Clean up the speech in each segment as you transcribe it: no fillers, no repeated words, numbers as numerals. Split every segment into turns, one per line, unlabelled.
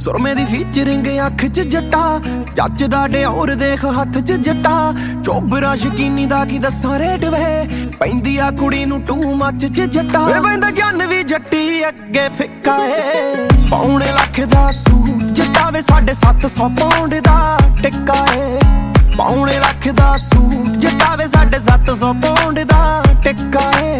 ਸੁਰਮੇ ਦੀ featuring ਅੱਖ 'ਚ ਜੱਟਾ, ਜੱਜਦਾ Dior ਦੇਖ ਹੱਥ 'ਚ ਜੱਟਾ। ਚੋਬਰਾ ਸ਼ਕੀਨੀ ਦਾ ਕੀ ਦੱਸਾਂ ਰੇਟ ਵੇ, ਪੈਂਦੀ ਆ ਕੁੜੀ ਨੂੰ ਟੂ ਮੱਚ 'ਚ ਜੱਟਾ। ਵੇ ਬੰਦਾ ਜਨ ਵੀ ਜੱਟੀ ਅੱਗੇ ਫਿੱਕਾ ਏ, ਪੌਣੇ ਲੱਖ ਦਾ ਸੂਟ ਜੱਟਾ ਵੇ 750 ਪਾਉਂਡ ਦਾ ਟਿੱਕਾ ਏ। ਪੌਣੇ ਲੱਖ ਦਾ ਸੂਟ ਜੱਟਾ ਵੇ 750 ਪਾਉਂਡ ਦਾ ਟਿੱਕਾ ਏ।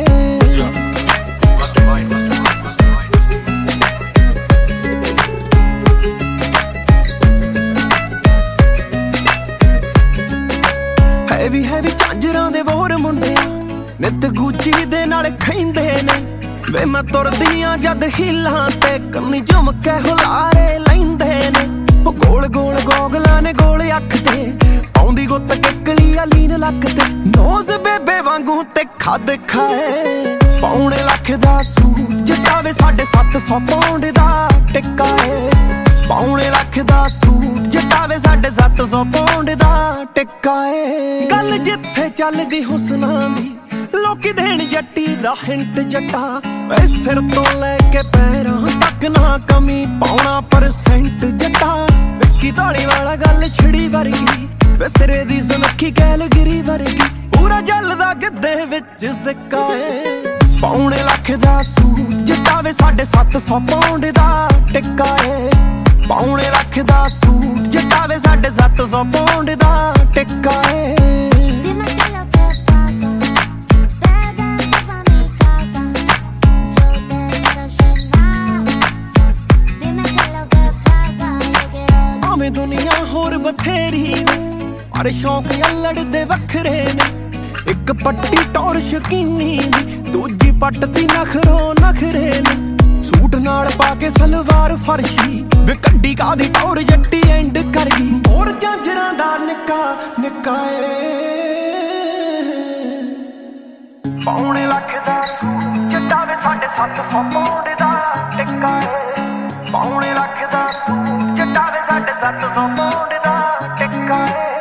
ਹੈਵੀ ਹੈਵੀ ਝਾਂਜਰਾਂ ਦੇ ਵੋਰ ਮੁੰਡੇ ਨਿੱਤ ਗੁੱਚੀ ਦੇ ਨਾਲ ਖੈਂਦੇ ਨੇ। ਵੇ ਮੈਂ ਤੁਰਦੀਆਂ ਜਦ ਹੀਲਾਂ ਤੇ ਕੰਨੀ ਝੁਮਕੇ ਹੁਲਾਰੇ ਲੈਂਦੇ ਨੇ। ਉਹ ਗੋਲ ਗੋਲ ਗੋਗਲਾਂ ਨੇ ਗੋਲ ਅੱਖ ਤੇ, ਆਉਂਦੀ ਗੁੱਤ ਕਿੱਕਲੀ ਆ ਲੀਨ ਲੱਕ ਤੇ। ਨੋਜ਼ ਬੇਬੇ ਵਾਂਗੂ ਤੇ ਖੱਦ ਖਾਏ, ਪੌਣੇ ਲੱਖ ਦਾ ਸੂਟ ਜੱਟਾ ਵੇ 750 ਪਾਉਂਡ ਦਾ ਟਿੱਕਾ ਏ। ਪੌਣੇ ਲੱਖ ਦਾ ਸੂਟ ਜੱਟਾ ਵੇ 750 ਪਾਉਂਡ ਦਾ ਟਿੱਕਾ ਏ। ਗੱਲ ਜਿੱਥੇ ਚੱਲਦੀ ਹੁਸਨਾਂ ਦੀ ਲੋਕੀ ਦੇਣ ਜੱਟੀ ਦਾ ਹਿੰਟ ਜੱਟਾ। ਵੇ ਸਿਰ ਤੋਂ ਲੈ ਕੇ ਪੈਰਾਂ ਤੱਕ ਨਾ ਕਮੀ ਪਾਉਣਾ % ਜੱਟਾ। ਵਿੱਕੀ ਢਾਲੀ ਵਾਲਾ ਗੱਲ ਛਿੜੀ ਵਰਗੀ, ਵੇ ਸਿਰੇ ਦੀ ਸੁਨੱਖੀ ਕੈਲਗਰੀ ਵਰਗੀ। ਪੂਰਾ ਜਲਦਾ ਗਿੱਧੇ ਵਿੱਚ ਸਿੱਕਾ ਏ, ਪੌਣੇ ਲੱਖ ਦਾ ਸੂਟ ਜੱਟਾ ਵੇ 750 ਪਾਉਂਡ ਦਾ ਟਿੱਕਾ ਏ। ਪੌਣੇ ਲੱਖ ਦਾ ਸੂਟ ਜੱਟਾ ਵੇ 750 ਪਾਉਂਡ ਦਾ ਟਿੱਕਾ ਏ। ਭਾਵੇਂ ਦੁਨੀਆ ਹੋਰ ਬਥੇਰੀ ਪਰ ਸ਼ੌਂਕ ਅਲੜ ਦੇ ਵੱਖਰੇ ਨੇ। ਇੱਕ ਪੱਟੀ ਟੌਰ ਸ਼ਕੀਨੀ ਦੀ, ਦੂਜੀ ਪੱਟ ਦੀ ਨਖਰੋ ਨਖਰੇ ਨੇ। ਸੂਟ ਨਾਲ ਪਾ ਕੇ ਸਲਵਾਰ ਫਰਸ਼ੀ, ਵੇ ਕੱਢੀ ਕਾਦੀ ਟੌਰ ਜੱਟੀ ਐਂਡ ਕਰ ਗਈ। ਹੋਰ ਝਾਂਜਰਾਂ ਦਾ ਨਿੱਕਾ ਨਿੱਕਾ ਏ, ਪੌਣੇ ਲੱਖ ਦਾ ਸੂਟ ਜੱਟਾ ਵੇ 750 ਪਾਉਂਡ ਦਾ ਟਿੱਕਾ ਏ। ਪੌਣੇ ਲੱਖ ਦਾ ਸੂਟ ਜੱਟਾ ਵੇ 750 ਪਾਉਂਡ ਦਾ ਟਿੱਕਾ ਏ।